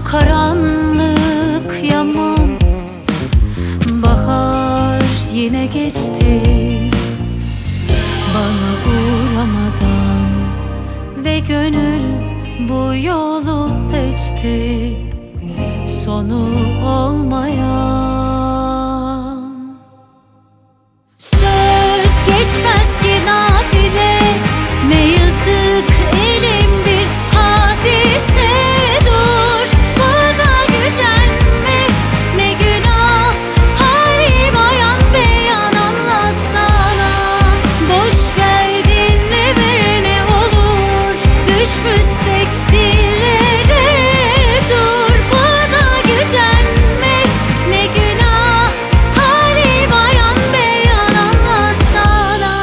karanlık yaman, bahar yine geçti bana uğramadan ve gönül bu yolu seçti, sonu olmayan. Söz geçmez ki nafile, ne yazık elim bir hadise. Dur bana gücenme, ne günah halim ayan beyan anlatsana. Boş ver dinleme ne olur, düşmüşsek dillere. Dur bana gücenme, ne günah halim ayan beyan anlatsana.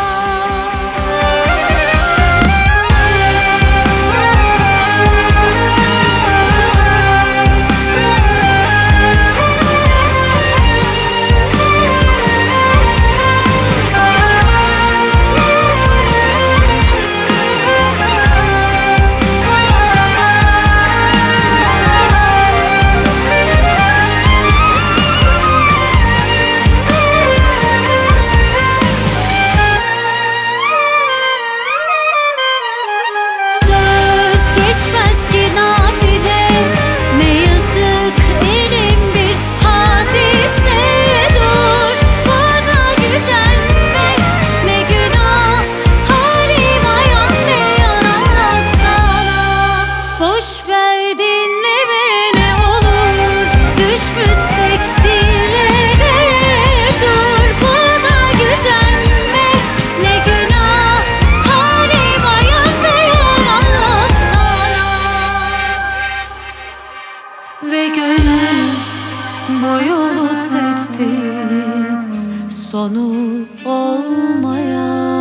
Söz geçmez ki nafile, ne yazık elim bir hadise. Dur bana gücenme, ne günah halim ayan beyan anlatsana. Boş ver dinleme ne olur, düşmüşsek dillere. Dur bana gücenme, ne günah halim ayan beyan anlatsana. Ve gönül bu yolu seçti, sonu olmayan.